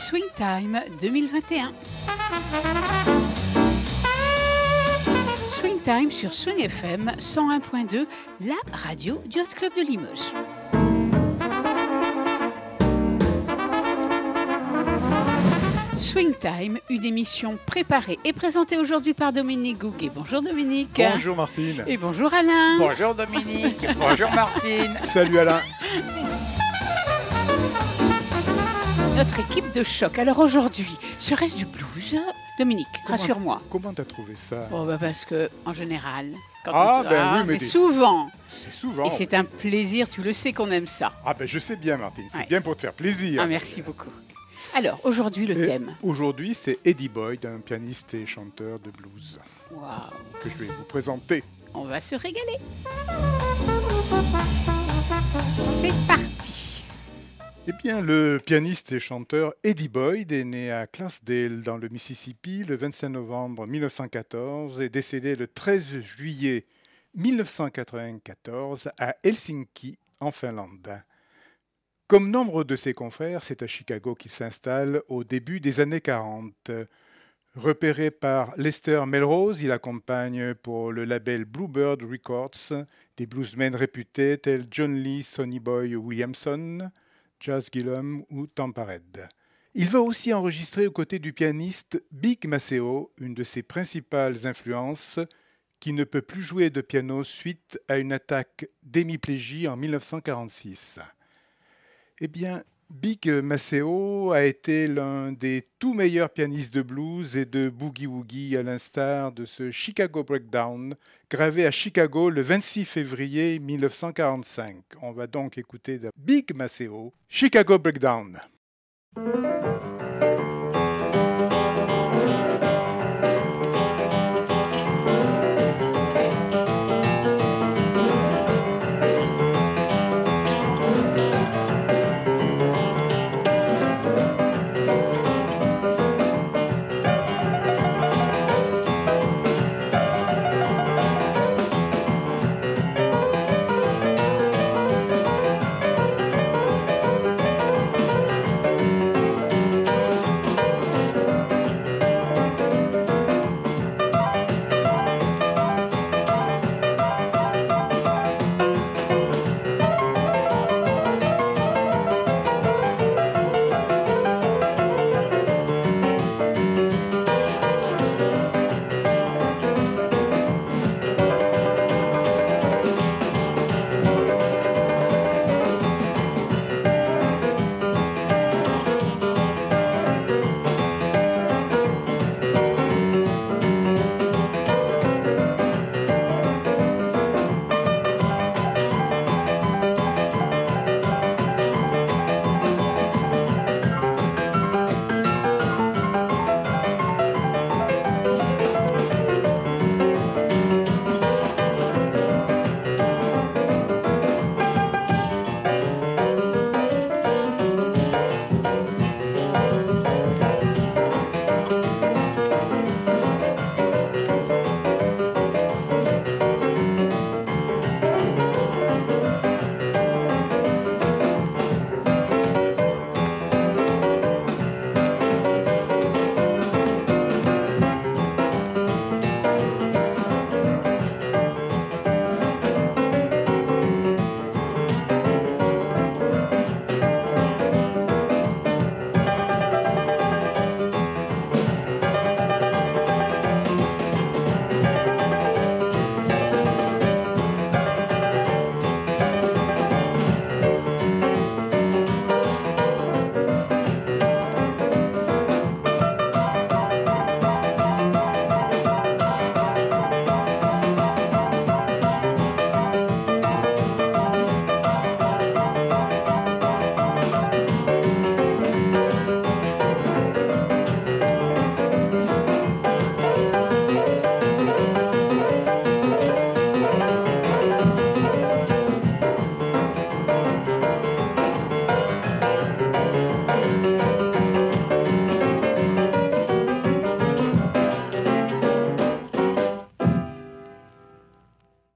Swing Time 2021. Swing Time sur Swing FM 101.2, la radio du Hot Club de Limoges. Swing Time, une émission préparée et présentée aujourd'hui par Dominique Gouguet. Bonjour Dominique. Bonjour Martine. Et bonjour Alain. Bonjour Dominique. Bonjour Martine. Salut Alain. Notre équipe de choc. Alors aujourd'hui, serait-ce du blues? Dominique, rassure-moi. Comment t'as trouvé ça? Oh bah parce que en général, quand oui, mais souvent. C'est souvent. Et c'est un plaisir, tu le sais qu'on aime ça. Ah ben je sais bien Martine, c'est Ouais. bien pour te faire plaisir. Ah, merci beaucoup. Alors aujourd'hui le thème. Aujourd'hui c'est Eddie Boyd, un pianiste et chanteur de blues Waouh, que je vais vous présenter. on va se régaler. C'est parti. Eh bien, le pianiste et chanteur Eddie Boyd est né à Clarksdale dans le Mississippi le 25 novembre 1914 et décédé le 13 juillet 1994 à Helsinki, en Finlande. Comme nombre de ses confrères, c'est à Chicago qu'il s'installe au début des années 40. Repéré par Lester Melrose, il accompagne pour le label Bluebird Records des bluesmen réputés tels John Lee, Sonny Boy Williamson, Jazz Gillum ou Tampa Red. Il va aussi enregistrer aux côtés du pianiste Big Maceo, une de ses principales influences, qui ne peut plus jouer de piano suite à une attaque d'hémiplégie en 1946. Eh bien, Big Maceo a été l'un des tout meilleurs pianistes de blues et de boogie-woogie, à l'instar de ce Chicago Breakdown, gravé à Chicago le 26 février 1945. On va donc écouter de Big Maceo, Chicago Breakdown.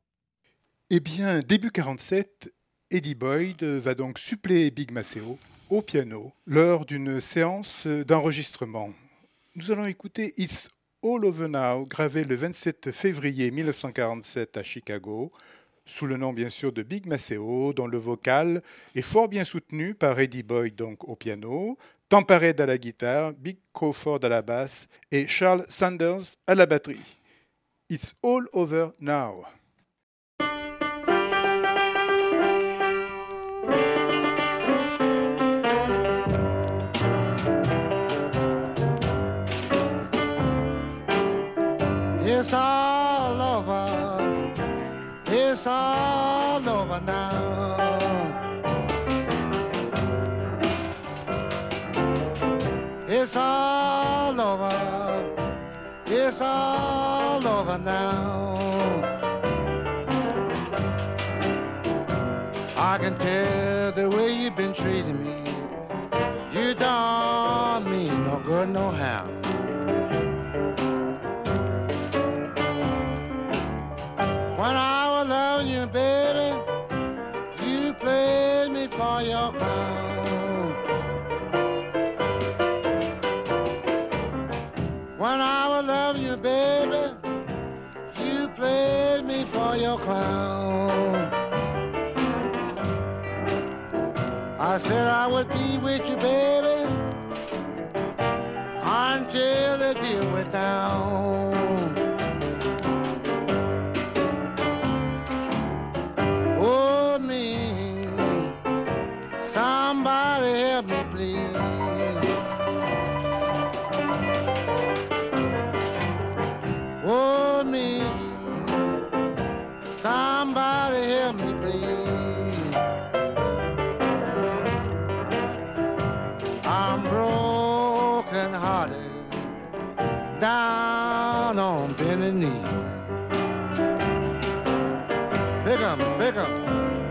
Eh bien, début 47, Eddie Boyd va donc suppléer Big Maceo au piano lors d'une séance d'enregistrement. Nous allons écouter It's All Over Now, gravé le 27 février 1947 à Chicago, sous le nom bien sûr de Big Maceo, dont le vocal est fort bien soutenu par Eddie Boyd donc au piano, Tampared à la guitare, Big Crawford à la basse et Charles Sanders à la batterie. It's All Over Now. It's all over. It's all over now. It's all over. It's all over now. I can tell the way you've been treating me. You don't mean no good no how. When I was loving you, baby, you played me for your clown. When I was loving you, baby, you played me for your clown. I said I would be with you, baby, until the deal went down. Somebody help me, please. Oh, me. Somebody help me, please. I'm broken hearted, down on bending knee. Pick 'em, pick 'em.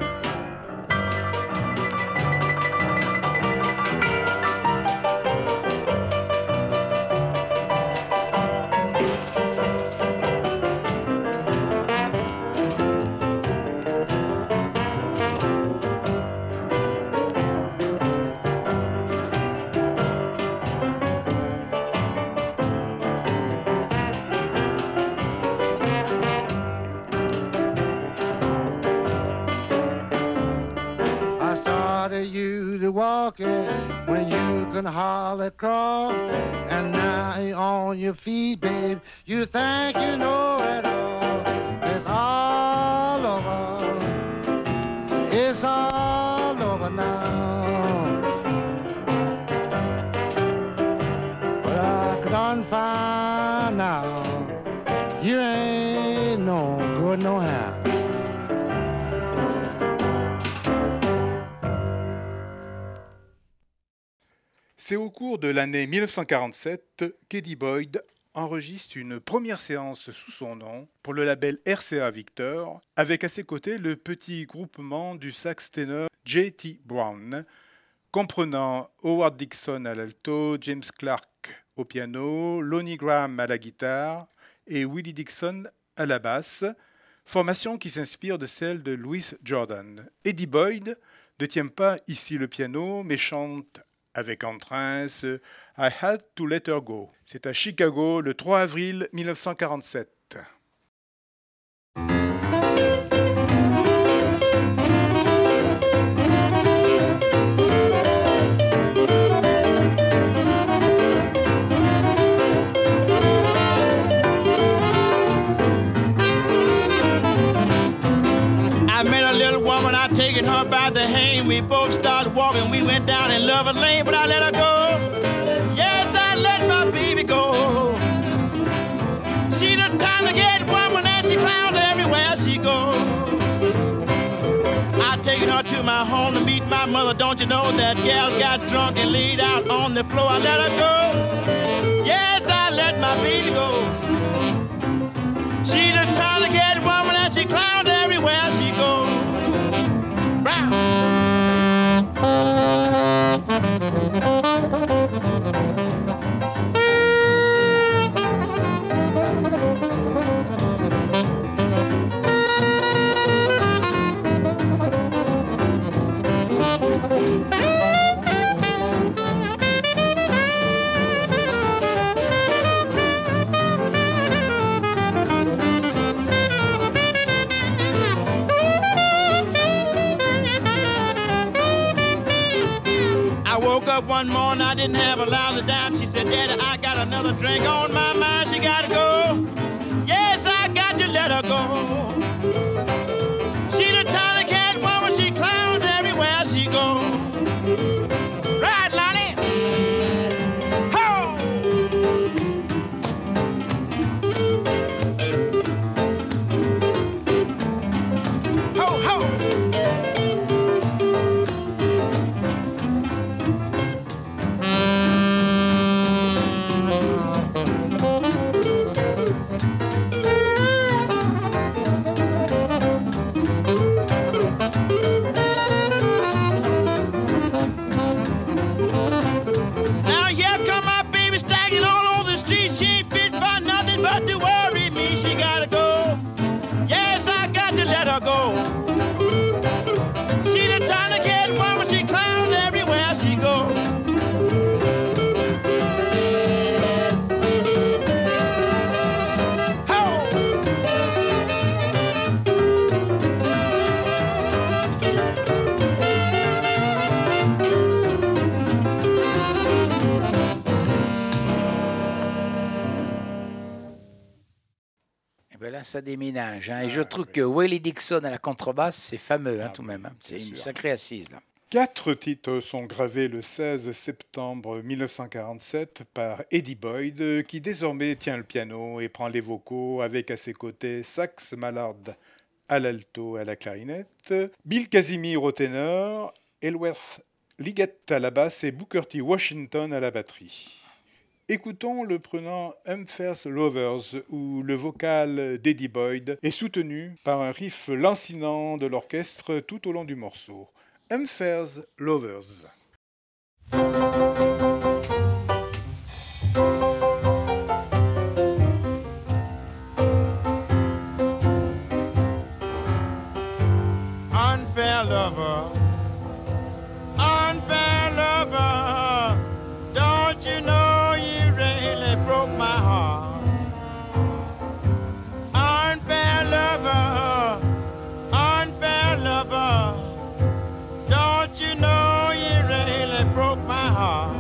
Walking when you can hardly crawl, and now you're on your feet, babe. You think you know it all. It's all over. It's all over now. But I done find out you ain't no good no how. C'est au cours de l'année 1947 qu'Eddie Boyd enregistre une première séance sous son nom pour le label RCA Victor, avec à ses côtés le petit groupement du sax ténor J.T. Brown, comprenant Howard Dixon à l'alto, James Clark au piano, Lonnie Graham à la guitare et Willie Dixon à la basse, formation qui s'inspire de celle de Louis Jordan. Eddie Boyd ne tient pas ici le piano, mais chante avec entrain I Had to Let Her Go. C'est à Chicago le 3 avril 1947. I met a little woman, I taken her by the hand. We both started walking, we went down in Lover's Lane, but I let her go. Yes, I let my baby go. She the kind of get woman and she clowns everywhere she goes. I taken her to my home to meet my mother. Don't you know that gal got drunk and laid out on the floor? I let her go. Yes, I let my baby go. She the kind of get woman and she clowns everywhere she goes. woke up one morning, I didn't have a lousy dime. She said, Daddy, I got another drink on my mind. She gotta go. Yes, I got to let her go. She the tiny cat woman, she clowns everywhere she goes. Right, Lonnie? Ho! Ho, ho! Now here come my baby stacking all over the street. She ain't fit for nothing but to worry me. She gotta go. Yes, I got to let her go. She the tiny cat woman, she clowns everywhere she goes. Eh ben là, ça déménage. Hein. Et je trouve que Willie Dixon à la contrebasse, c'est fameux tout de même. Hein. C'est une sacrée assise. Là. 4 titres sont gravés le 16 septembre 1947 par Eddie Boyd, qui désormais tient le piano et prend les vocaux avec à ses côtés Sax Mallard à l'alto et à la clarinette, Bill Casimir au ténor, Ellsworth Liggett à la basse et Booker T. Washington à la batterie. Écoutons le prenant Humphreys Lovers, où le vocal d'Eddie Boyd est soutenu par un riff lancinant de l'orchestre tout au long du morceau. Humphreys Lovers. Unfair lover, unfair lover, don't you know you really broke my heart? Unfair lover, unfair lover, don't you know you really broke my heart?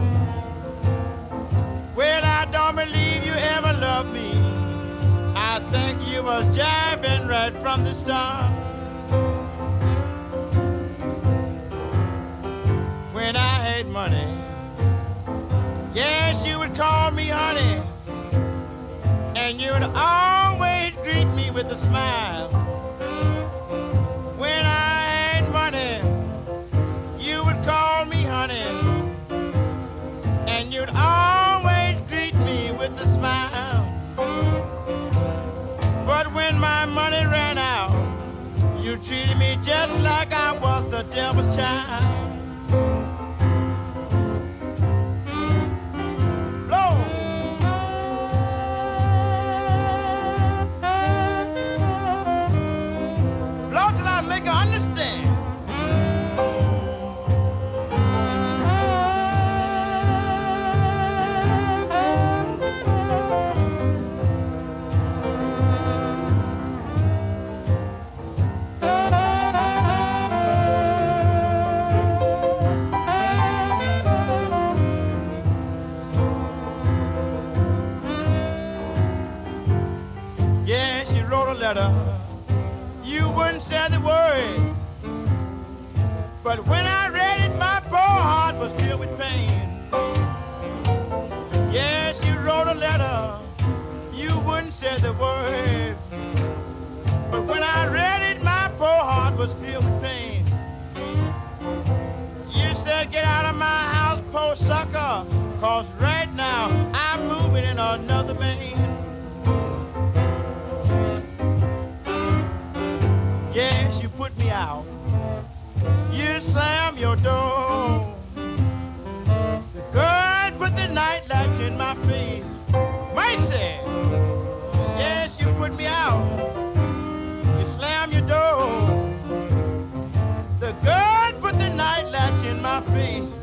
Well, I don't believe you ever loved me. I think you was jiving right from the start. When I had money, yes, you would call me honey, and you would always greet me with a smile. When I had money, you would call me honey, and you'd always greet me with a smile. But when my money ran out, you treated me just like I was the devil's child. You wouldn't say the word, but when I read it, my poor heart was filled with pain. Yes, you wrote a letter, you wouldn't say the word, but when I read it, my poor heart was filled with pain. You said, get out of my house, poor sucker, 'cause right now I'm moving in another man. Yes, you put me out. You slam your door. The girl put the nightlights in my face. Mercy! Yes, you put me out. You slam your door. The girl put the nightlights in my face.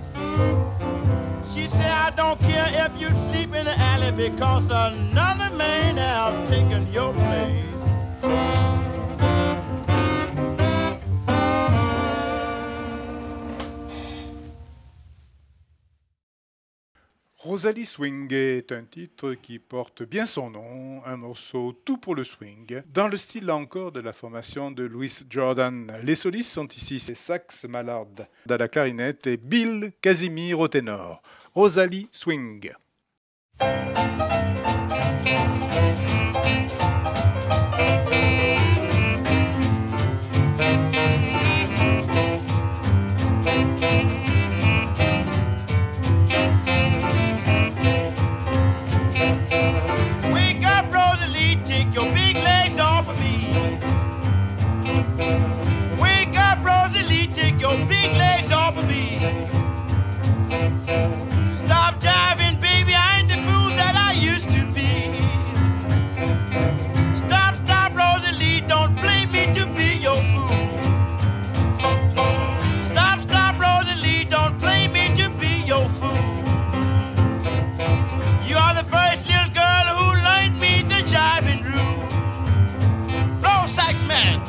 She said, I don't care if you sleep in the alley because another man has taken your place. Rosalie Swing est un titre qui porte bien son nom, un morceau tout pour le swing, dans le style là encore de la formation de Louis Jordan. Les solistes sont ici c'est Sax Mallard à la clarinette et Bill Casimir au ténor. Rosalie Swing. Your big legs off of me. Stop driving, baby. I ain't the fool that I used to be. Stop, stop, Rosalie. Don't play me to be your fool. Stop, stop, Rosalie. Don't play me to be your fool. You are the first little girl who learned me the jiving rule. Blow sax man.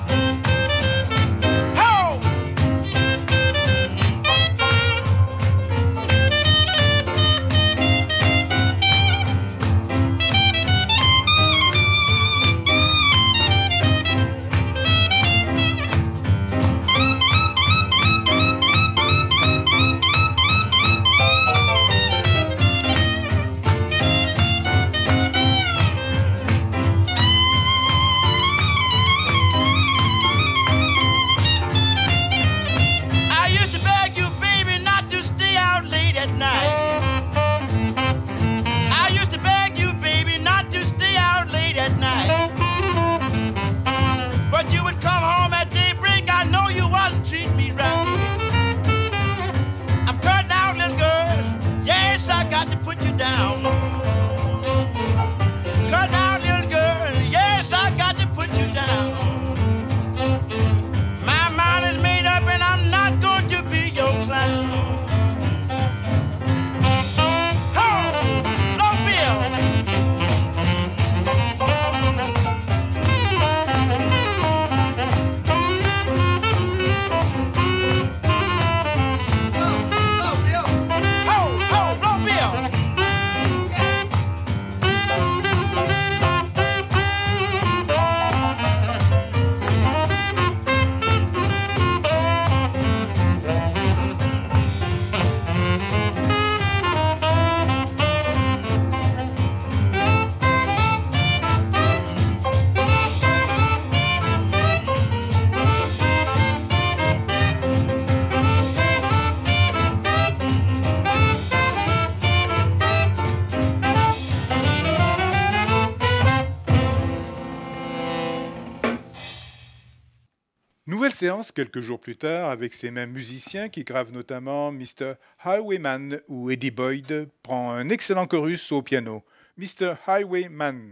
Nouvelle séance quelques jours plus tard avec ces mêmes musiciens qui gravent notamment Mr. Highwayman où Eddie Boyd prend un excellent chorus au piano. Mr. Highwayman.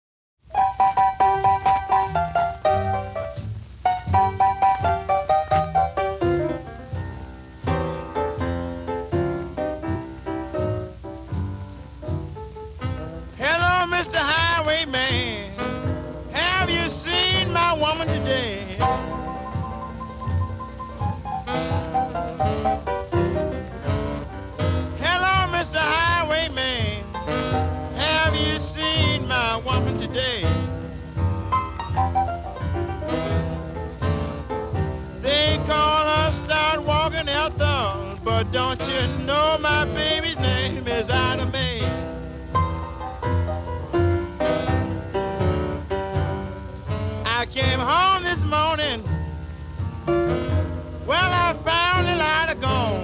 Hello, Mr. Highwayman. Have you seen my woman today? Hello, Mr. Highwayman. Have you seen my woman today? They call her Start Walking Ethel, but don't you know my baby's name is Ida Mae? I came home this morning. Well, I found Lilida gone.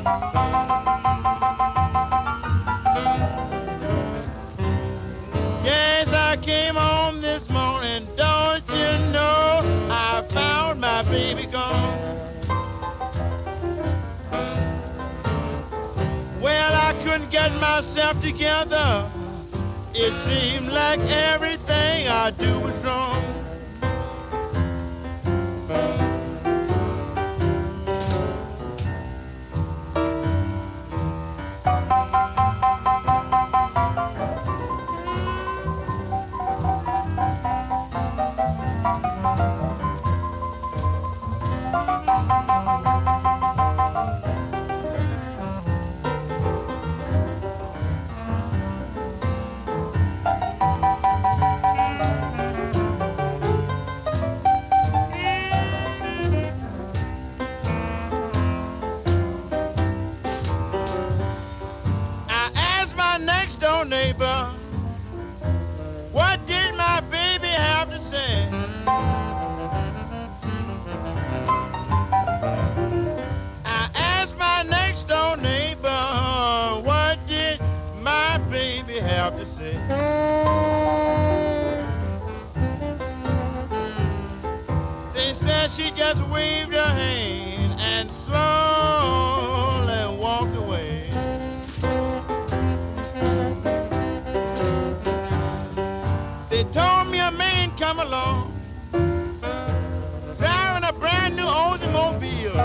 Yes, I came home this morning. Don't you know I found my baby gone? Well, I couldn't get myself together. It seemed like everything I do was wrong. door neighbor, what did my baby have to say? I asked my next door neighbor, what did my baby have to say? They said she just waved her hand and slowly walked away. They told me a man come along, driving a brand new Oldsmobile.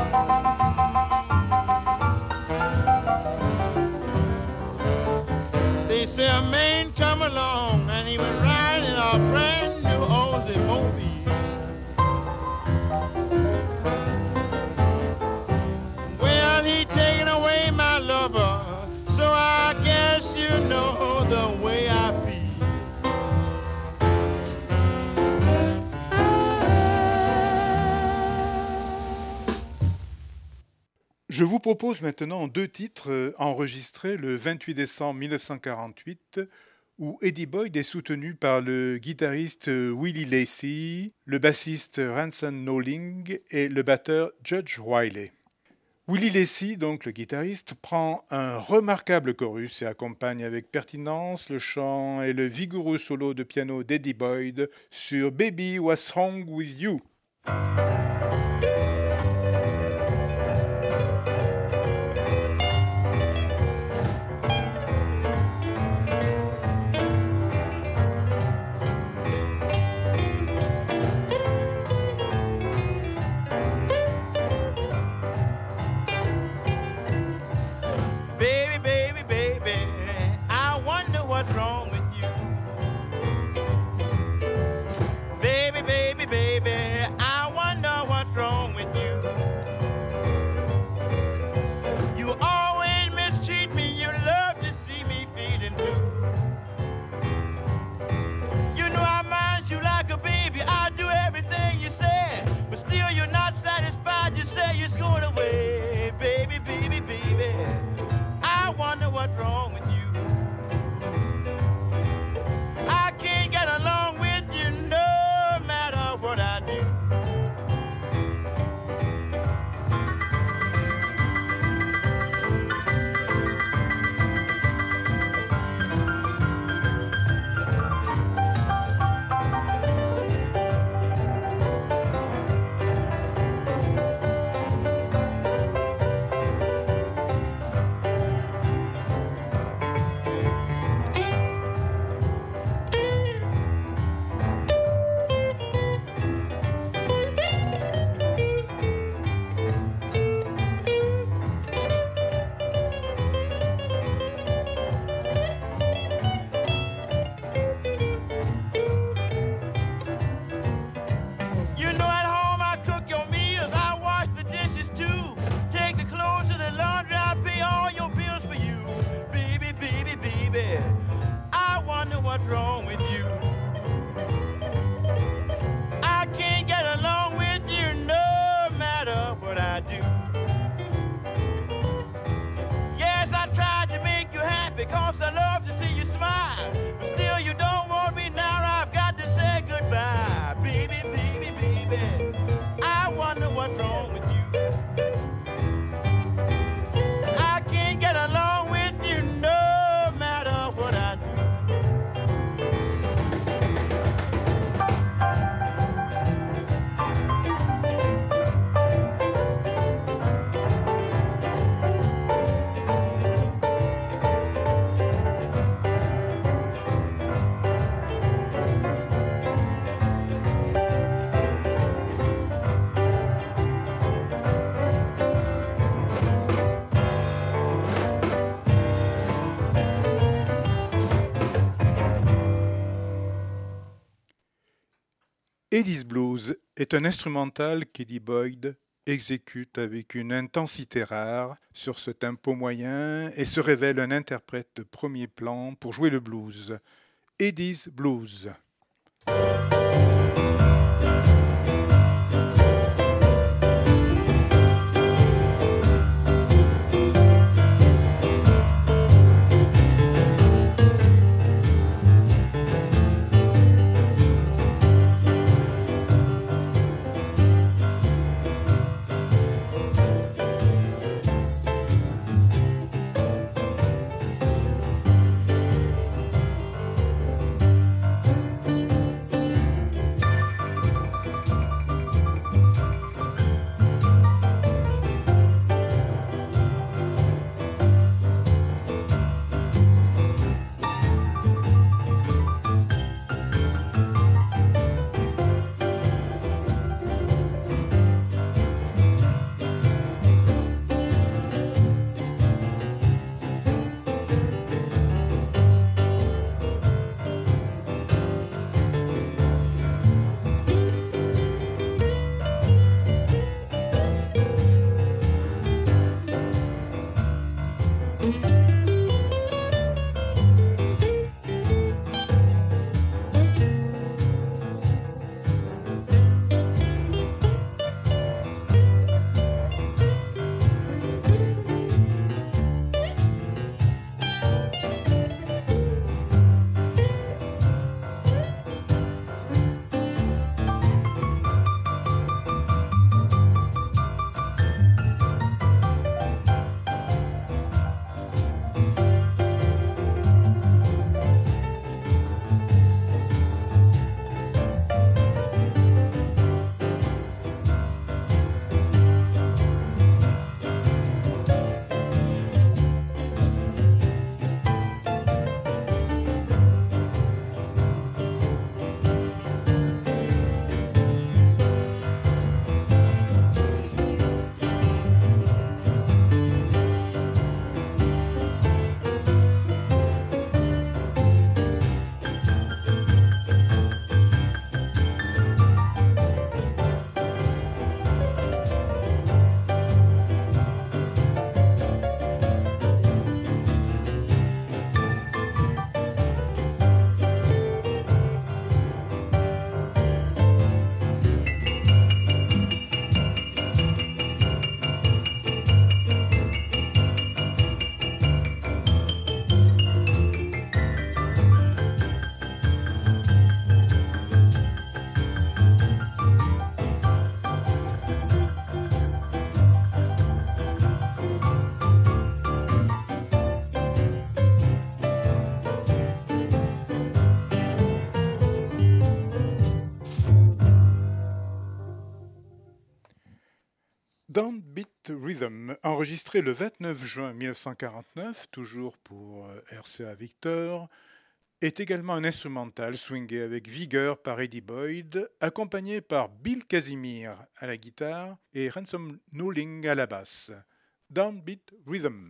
They said a man come along and he was riding a brand new Oldsmobile. Well, he taken away my lover, so I guess you know the way I feel. Je vous propose maintenant deux titres enregistrés le 28 décembre 1948 où Eddie Boyd est soutenu par le guitariste Willie Lacy, le bassiste Ransom Knowling et le batteur Judge Wiley. Willie Lacy, donc le guitariste, prend un remarquable chorus et accompagne avec pertinence le chant et le vigoureux solo de piano d'Eddie Boyd sur Baby What's Wrong With You. Eddie's Blues est un instrumental qu'Eddie Boyd exécute avec une intensité rare sur ce tempo moyen et se révèle un interprète de premier plan pour jouer le blues. Eddie's Blues. Downbeat Rhythm, enregistré le 29 juin 1949, toujours pour RCA Victor, est également un instrumental swingé avec vigueur par Eddie Boyd, accompagné par Bill Casimir à la guitare et Ransom Newling à la basse. Downbeat Rhythm.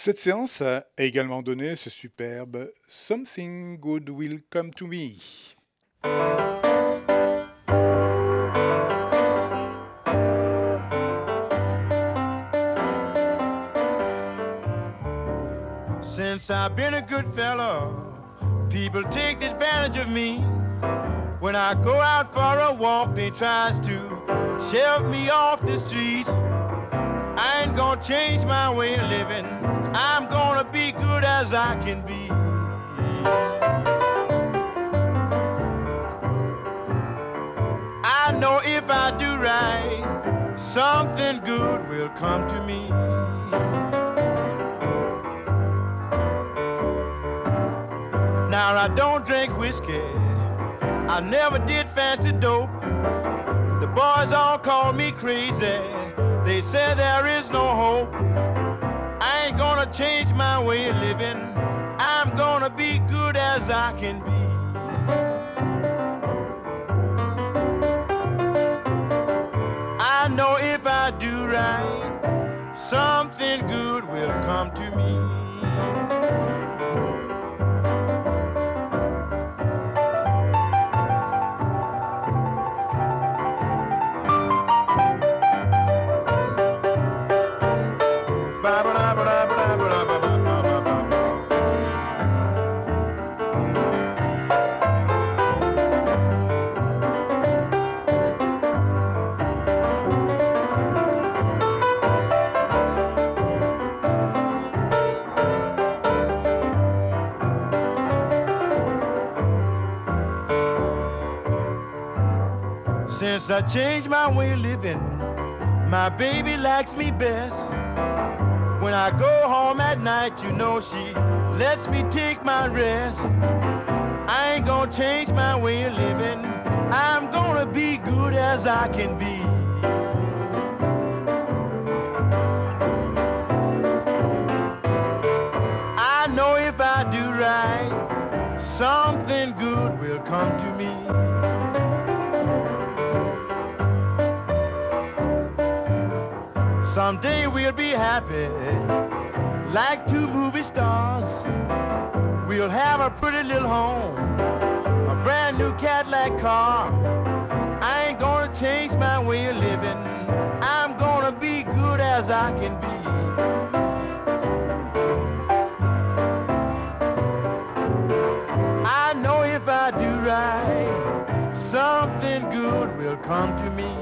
Cette séance a également donné ce superbe Something Good Will Come to Me. Since I've been a good fella, people take advantage of me. When I go out for a walk, they tries to shove me off the street. I ain't gonna change my way of living. I'm gonna be good as I can be. I know if I do right, something good will come to me. Now I don't drink whiskey, I never did fancy dope. The boys all call me crazy, they say there is no hope. I ain't gonna change my way of living, I'm gonna be good as I can be. I know if I do right, something good will come to me. Since I changed my way of living, my baby likes me best. When I go home at night, you know she lets me take my rest. I ain't gonna change my way of living, I'm gonna be good as I can be. I know if I do right, something good will come to me. Someday we'll be happy, like two movie stars. We'll have a pretty little home, a brand new Cadillac car. I ain't gonna change my way of living, I'm gonna be good as I can be. I know if I do right, something good will come to me.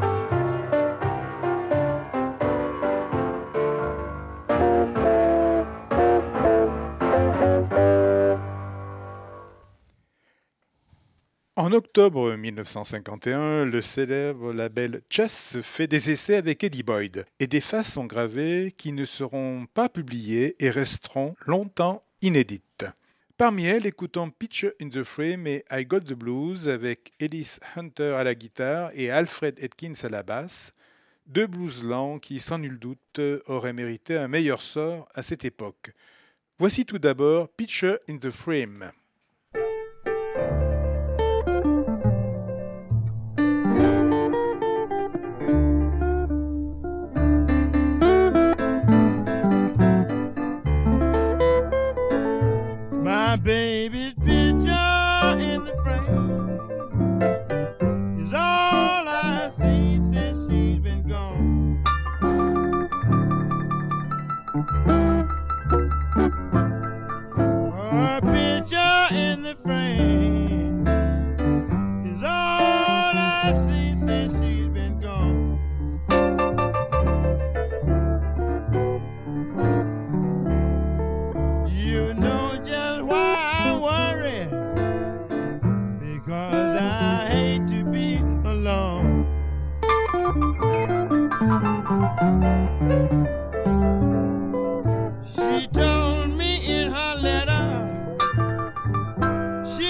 En octobre 1951, le célèbre label Chess fait des essais avec Eddie Boyd et des faces sont gravées qui ne seront pas publiées et resteront longtemps inédites. Parmi elles, écoutons Picture in the Frame et I Got the Blues avec Ellis Hunter à la guitare et Alfred Atkins à la basse, deux blues lents qui, sans nul doute, auraient mérité un meilleur sort à cette époque. Voici tout d'abord Picture in the Frame. My baby's picture in the frame is all I see since she's been gone. Her picture in the frame is all I see since she's been gone. You know just why I worry, because I hate to be alone. She told me in her letter she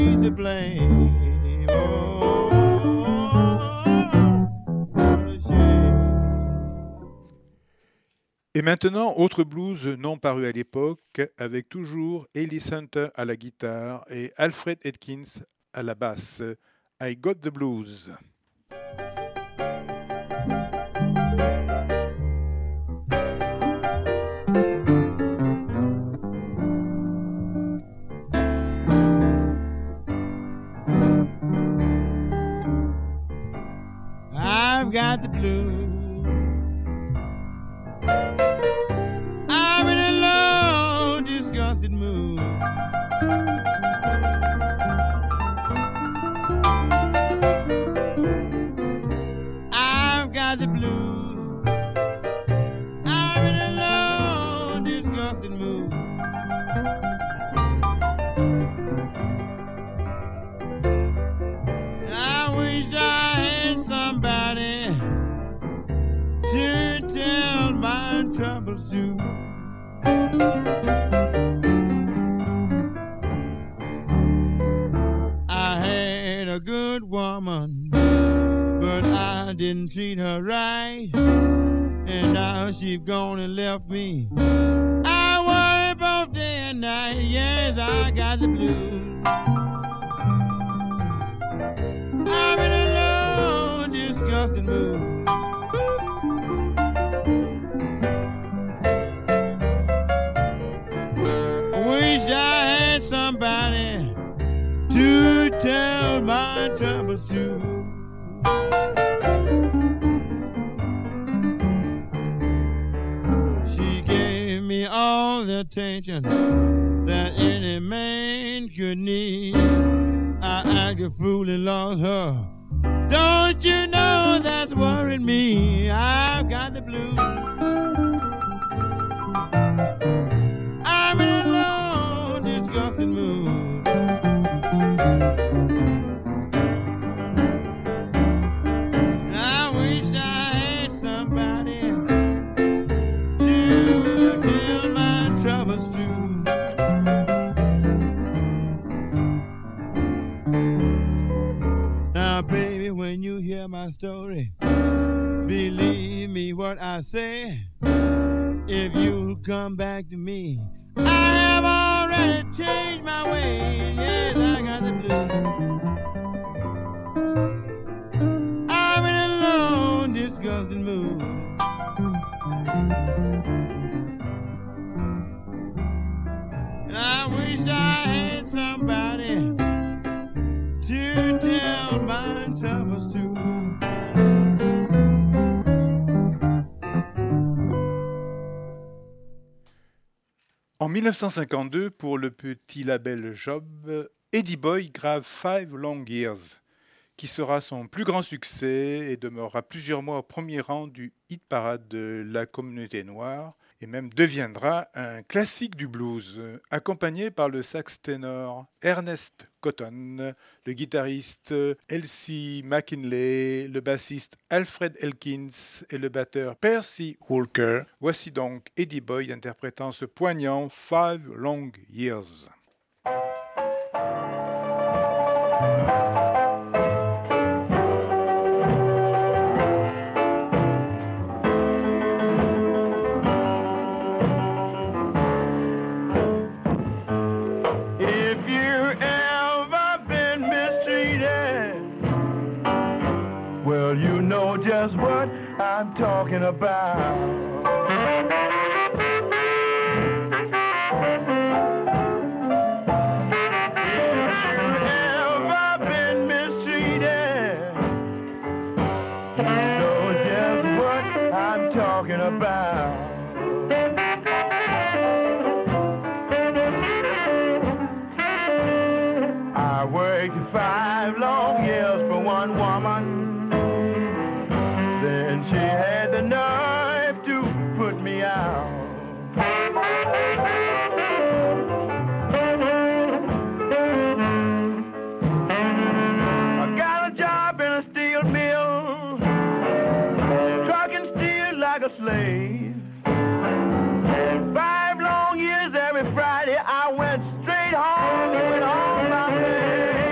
she's to blame. Oh, what a shame. Et maintenant, autre blues non paru à l'époque, avec toujours Ellis Hunter à la guitare et Alfred Atkins à la basse. I Got the Blues. I've got the blues. I'm in a low, disgusted mood. I've got the blues. I'm in a low, disgusted mood. I wished I had somebody to tell my troubles to. I had a good woman, but I didn't treat her right, and now she's gone and left me. I worry both day and night. Yes, I got the blues. I'm in a low, disgusting mood. Wish I had somebody to tell my troubles to. She gave me all the attention that any man could need. I act a fool and lost her. Don't you know that's worried me? I've got the blues. I'm in a low, disgusting mood. I wish I had somebody to tell my troubles to. Now, baby, when you hear my story, believe me what I say. If you'll come back to me, I have already changed my ways. Yes, I got the blues. I'm in a low, disgusting mood. I wish I had somebody to tell my troubles to. En 1952, pour le petit label Job, Eddie Boy grave 5 Long Years, qui sera son plus grand succès et demeurera plusieurs mois au premier rang du hit parade de la communauté noire, et même deviendra un classique du blues, accompagné par le sax ténor Ernest Cotton, le guitariste Elsie McKinley, le bassiste Alfred Elkins et le batteur Percy Walker. Voici donc Eddie Boy interprétant ce poignant 5 Long Years. Just what I'm talking about. If you've ever been mistreated, you know just what I'm talking about. I worked 5 long years for one woman. Then she had the nerve to put me out. I got a job in a steel mill, trucking steel like a slave. 5 long years every Friday I went straight home with all my pay.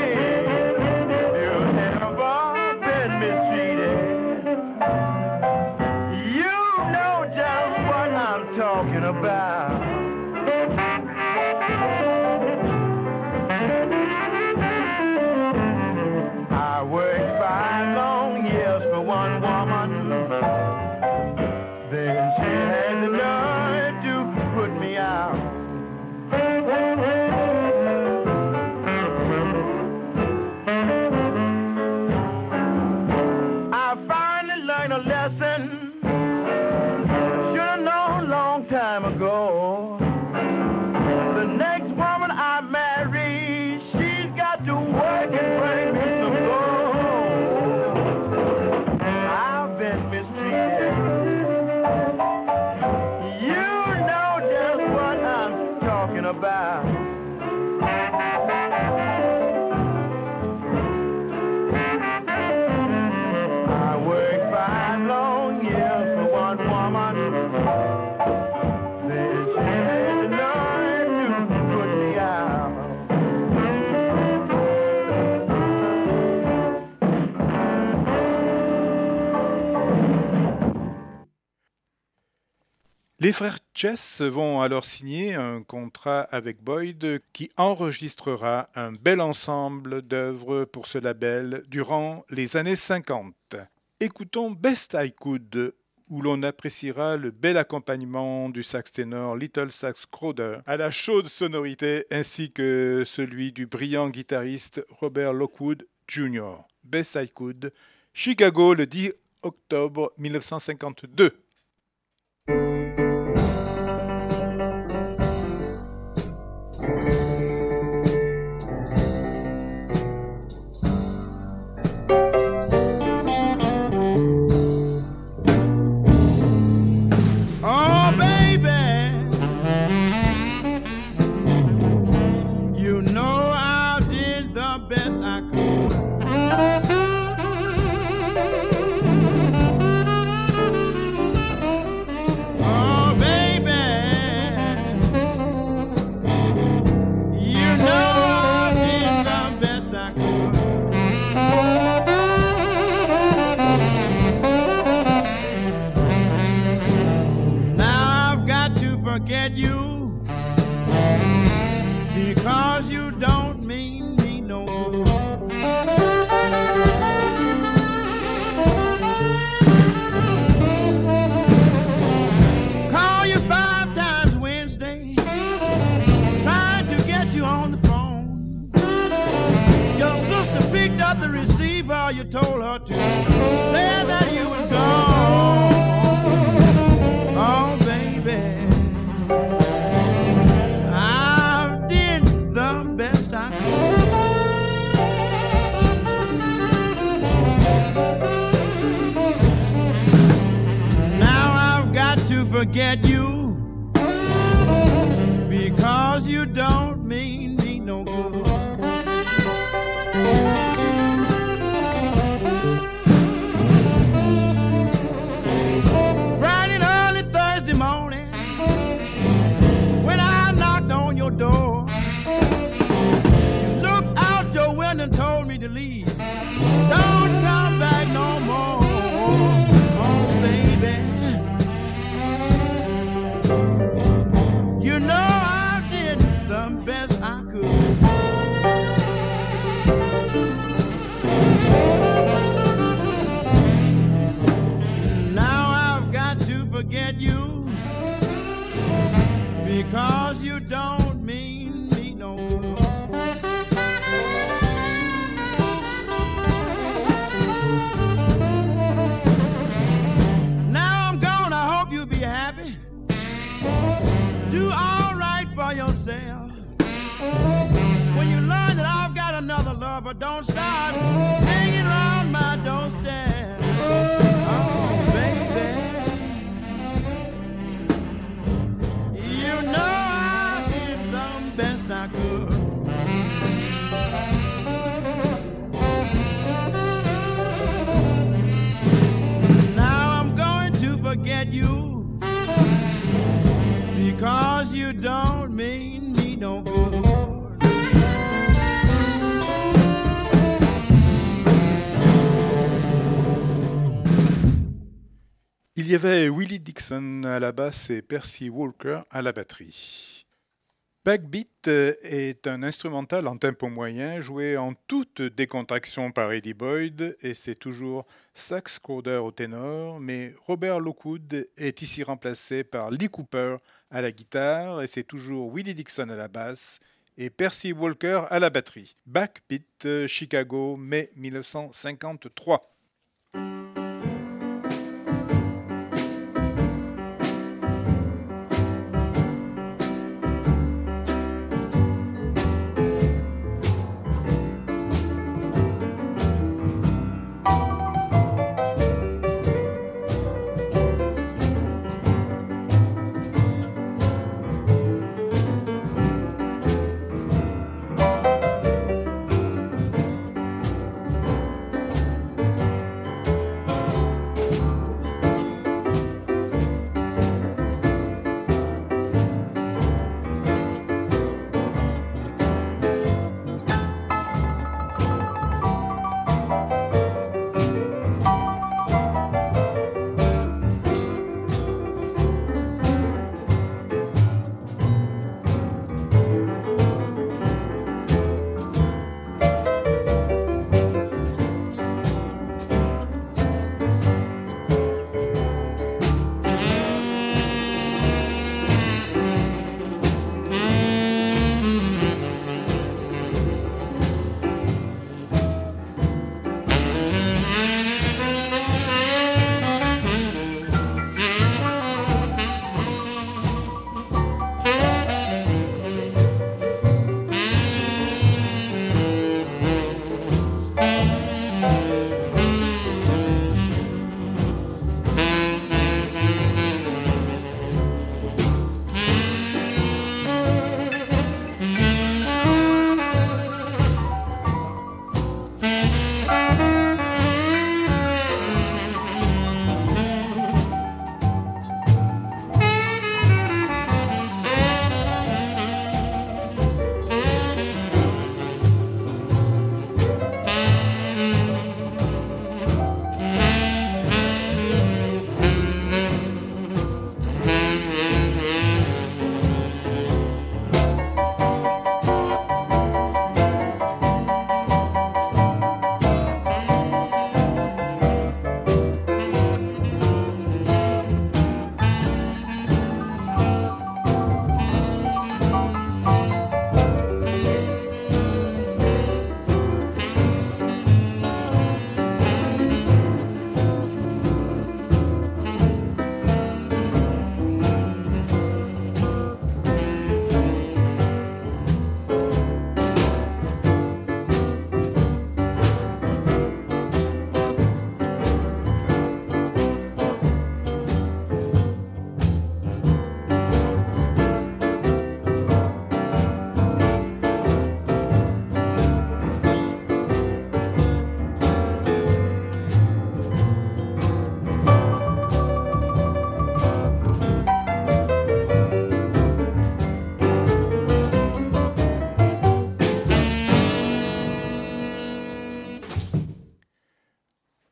about. I worked 5 long years for one woman. Then she had the nerve to put me out. Les frères Chess vont alors signer un contrat avec Boyd qui enregistrera un bel ensemble d'œuvres pour ce label durant les années 50. Écoutons Best I Could, où l'on appréciera le bel accompagnement du sax ténor Little Sax Crowder à la chaude sonorité ainsi que celui du brillant guitariste Robert Lockwood Jr. Best I Could, Chicago le 10 octobre 1952. Forget you because you don't mean me no good. Call you 5 times Wednesday, trying to get you on the phone. Your sister picked up the receiver, you told her to say that you was gone. Oh, baby, forget you because you don't mean me no good. Bright and early Thursday morning, when I knocked on your door, you looked out your window and told me to leave. Don't come back no more. Oh, baby, you know I did the best I could. Now I've got to forget you because you don't mean me no good. Now I'm gone, I hope you'll be happy. Do all right for yourself. When you learn that I've got another lover, don't start hanging around my doorstep. Oh, baby, you know I did the best I could. Now I'm going to forget you because you don't mean me no good. Il y avait Willie Dixon à la basse et Percy Walker à la batterie. Backbeat est un instrumental en tempo moyen joué en toute décontraction par Eddie Boyd et c'est toujours Sax Crowder au ténor, mais Robert Lockwood est ici remplacé par Lee Cooper à la guitare et c'est toujours Willie Dixon à la basse et Percy Walker à la batterie. Backbeat, Chicago, mai 1953.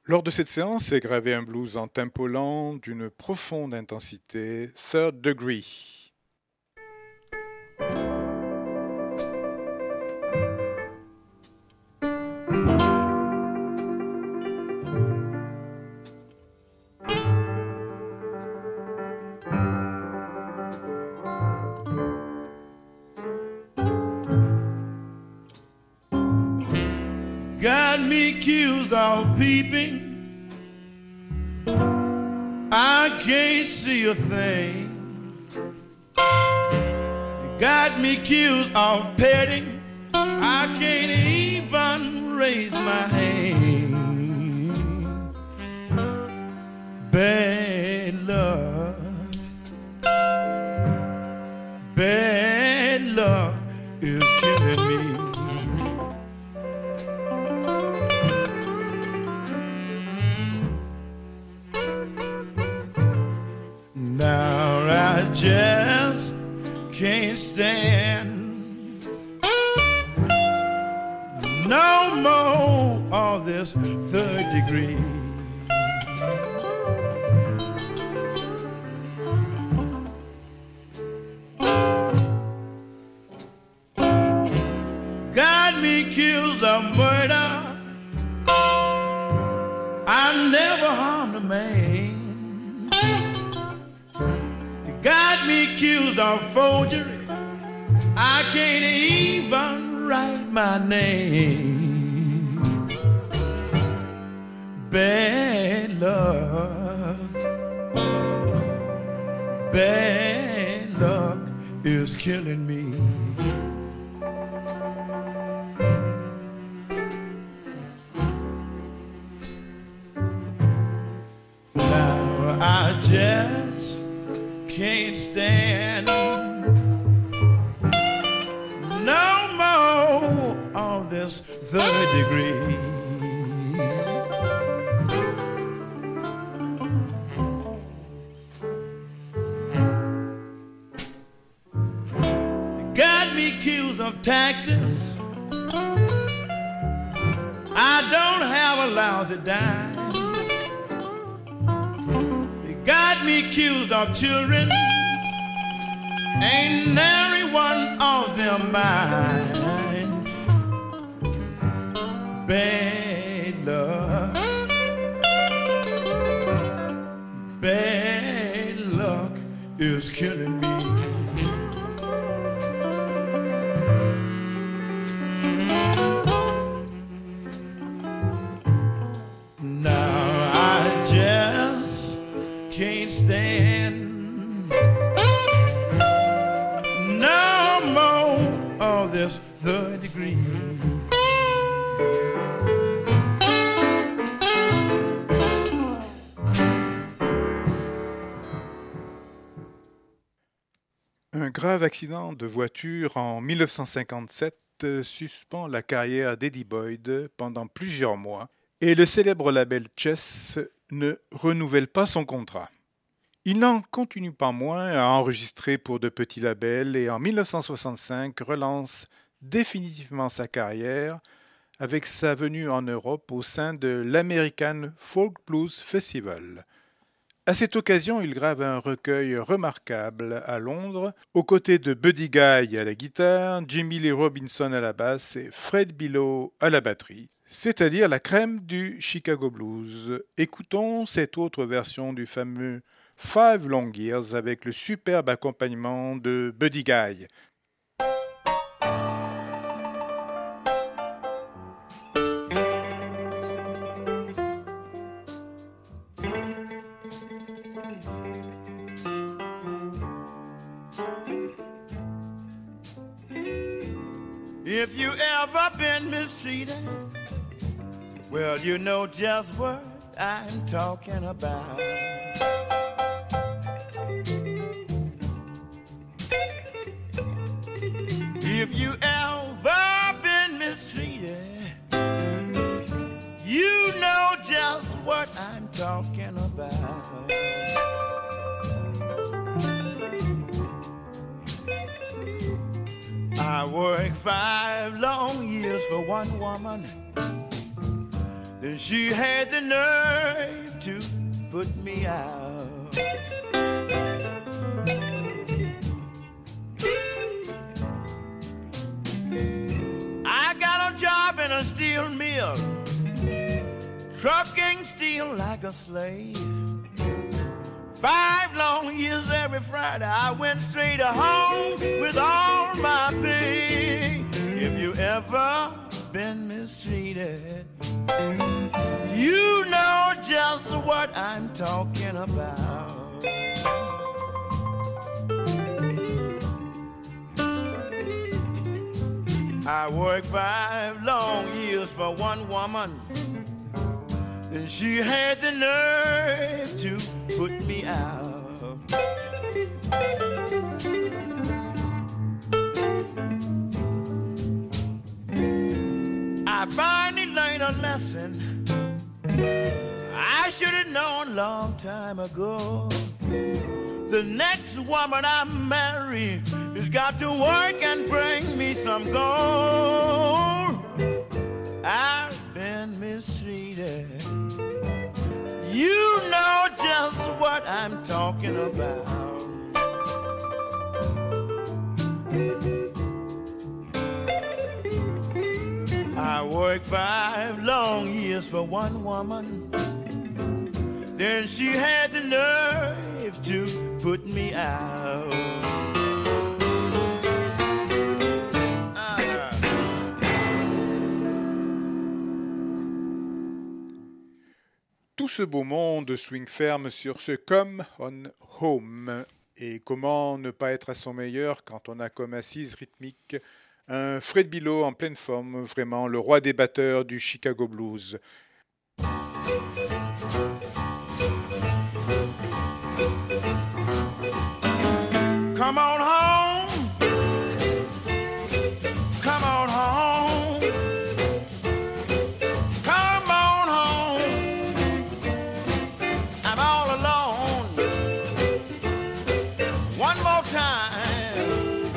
Lors de cette séance est gravé un blues en tempo lent d'une profonde intensité, Third Degree. Got me accused of peeping, I can't see a thing. Got me accused of petting, I can't even raise my hand. Bad luck, bad luck is killing me. Now I just can't stand no more of this third degree. Got me accused of murder, I never harmed a man. Got me accused of forgery, I can't even write my name. Bad luck, bad luck is killing me. Now I just can't stand no more of this third degree. Got me accused of taxes, I don't have a lousy dime. Got me accused of children, ain't nary one of them mine. Bad luck, bad luck is killing me. Now I just can't stand no more of this third degree. Un grave accident de voiture en 1957 suspend la carrière d'Eddie Boyd pendant plusieurs mois et le célèbre label Chess ne renouvelle pas son contrat. Il n'en continue pas moins à enregistrer pour de petits labels et en 1965 relance définitivement sa carrière avec sa venue en Europe au sein de l'American Folk Blues Festival. À cette occasion, il grave un recueil remarquable à Londres, aux côtés de Buddy Guy à la guitare, Jimmy Lee Robinson à la basse et Fred Billow à la batterie, c'est-à-dire la crème du Chicago Blues. Écoutons cette autre version du fameux Five Long Years avec le superbe accompagnement de Buddy Guy. If you ever been mistreated, well, you know just what I'm talking about. If you ever been mistreated, you know just what I'm talking about. I worked 5 long years for one woman. Then she had the nerve to put me out. I got a job in a steel mill, trucking steel like a slave. 5 long years every Friday, I went straight home with all my pay. If you ever been mistreated, you know just what I'm talking about. I worked 5 long years for one woman, and she had the nerve to put me out. I finally learned a lesson I should have known a long time ago. The next woman I marry has got to work and bring me some gold. I've been mistreated. You know just what I'm talking about. I worked 5 long years for one woman, then she had the nerve to put me out. Tout ce beau monde swing ferme sur ce Come On Home. Et comment ne pas être à son meilleur quand on a comme assise rythmique un Fred Bilot en pleine forme, vraiment le roi des batteurs du Chicago Blues. Come on home, come on home, come on home. I'm all alone. One more time,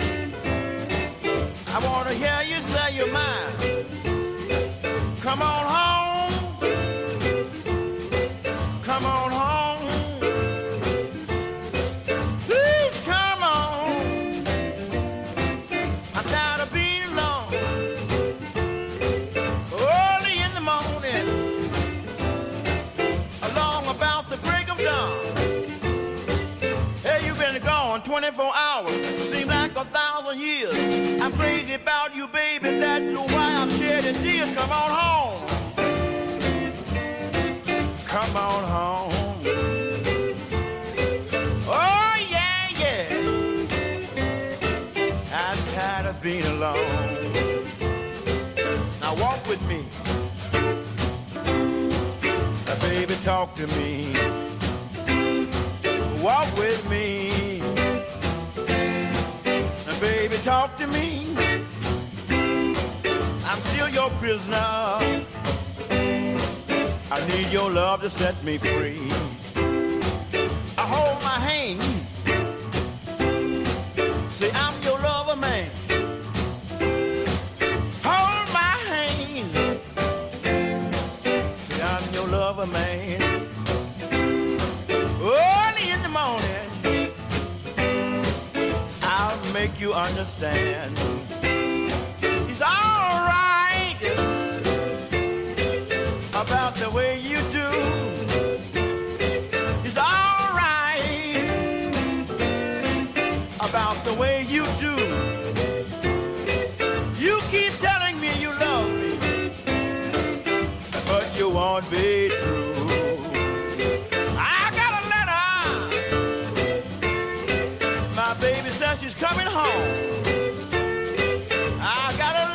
I want to hear you say you're mine. Come on home, come on home. Hey, you've been gone 24 hours, seem like 1,000 years. I'm crazy about you, baby, that's why I'm shedding tears. Come on home, come on home. Oh, yeah, yeah, I'm tired of being alone. Now walk with me, now, baby, talk to me. Walk with me, and baby, talk to me. I'm still your prisoner. I need your love to set me free. I hold my hand, say I'm your lover, man. Hold my hand, say I'm your lover, man. I'll make you understand. It's all right about the way you do. It's all right about the way you do. You keep telling me you love me, but you won't be true. Baby says she's coming home. I got a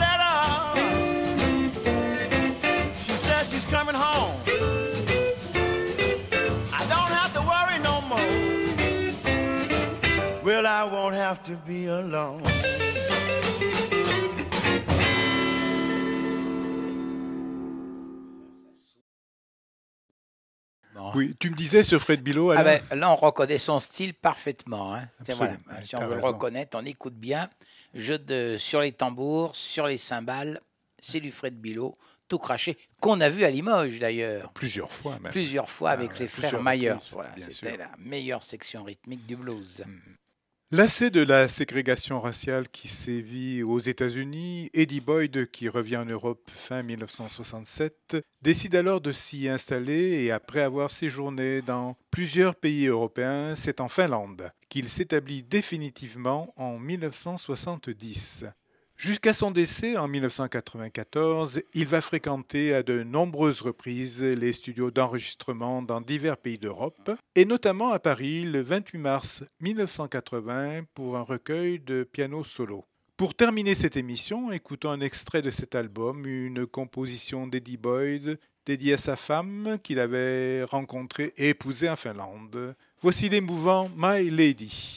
letter. She says she's coming home. I don't have to worry no more. Well, I won't have to be alone. Oui, tu me disais ce Fred Bilot. Ah ben, là, on reconnaît son style parfaitement. Hein. Voilà. Si on veut raison. le reconnaître, on écoute bien. Jeu sur les tambours, sur les cymbales, c'est du Fred Bilot, tout craché, qu'on a vu à Limoges d'ailleurs. Plusieurs fois même. Plusieurs fois avec les frères Myers. Voilà, c'était la meilleure section rythmique du blues. Lassé de la ségrégation raciale qui sévit aux États-Unis, Eddie Boyd, qui revient en Europe fin 1967, décide alors de s'y installer et après avoir séjourné dans plusieurs pays européens, c'est en Finlande qu'il s'établit définitivement en 1970. Jusqu'à son décès en 1994, il va fréquenter à de nombreuses reprises les studios d'enregistrement dans divers pays d'Europe, et notamment à Paris le 28 mars 1980 pour un recueil de piano solo. Pour terminer cette émission, écoutons un extrait de cet album, une composition d'Eddie Boyd dédiée à sa femme qu'il avait rencontrée et épousée en Finlande. Voici l'émouvant My Lady.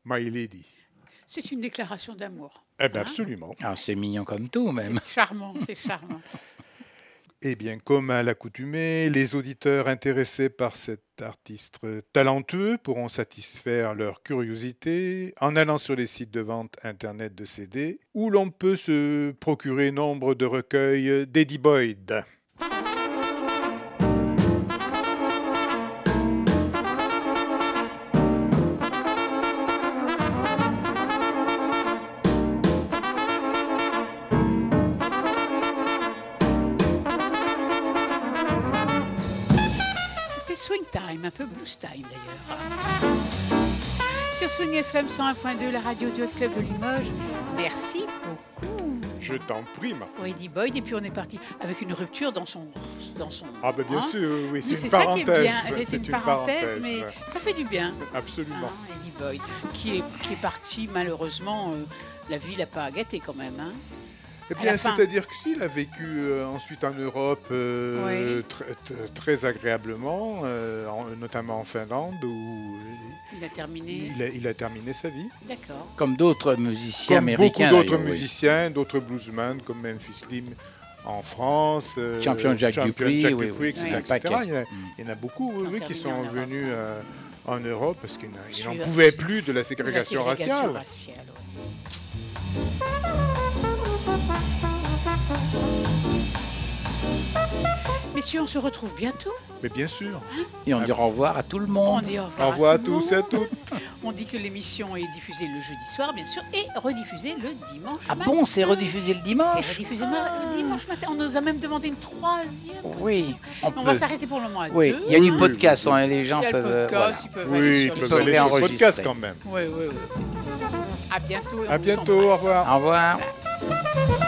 My Lady. C'est une déclaration d'amour. Eh bien, absolument. Ah, c'est mignon comme tout, même. C'est charmant, c'est charmant. Eh bien, comme à l'accoutumée, les auditeurs intéressés par cet artiste talentueux pourront satisfaire leur curiosité en allant sur les sites de vente internet de CD où l'on peut se procurer nombre de recueils d'Eddie Boyd. Swing Time, un peu blues time d'ailleurs. Sur Swing FM 101.2, la radio du Hot Club de Limoges. Merci beaucoup. Je t'en prie, Martin. Oui, Eddie Boyd, et puis on est parti avec une rupture dans son. Ah ben bien sûr, oui, c'est une ça parenthèse. Qui est bien. C'est une parenthèse, mais ça fait du bien. Absolument. Eddie Boyd, qui est parti malheureusement, la vie l'a pas gâté quand même. Hein. Eh bien, c'est-à-dire que s'il a vécu ensuite en Europe très agréablement, notamment en Finlande, où il a terminé sa vie. D'accord. Comme d'autres musiciens comme américains. Beaucoup d'autres musiciens, d'autres bluesmen, comme Memphis Slim en France, Champion Jack Dupree, etc. Il y en a beaucoup qui sont venus en Europe parce qu'ils n'en pouvaient plus de la ségrégation raciale. Messieurs, on se retrouve bientôt. Mais bien sûr. Et on dit au revoir à tout le monde. On dit au revoir à tous et à toutes. On dit que l'émission est diffusée le jeudi soir, bien sûr, et rediffusée le dimanche matin. Ah bon, c'est rediffusé le dimanche? C'est rediffusé le dimanche matin. On nous a même demandé une troisième. Oui. On va s'arrêter pour le moment à 2. Il y a du podcast, les gens peuvent... Ils peuvent aller sur le podcast quand même. Oui. À bientôt. À bientôt, au revoir. Au revoir.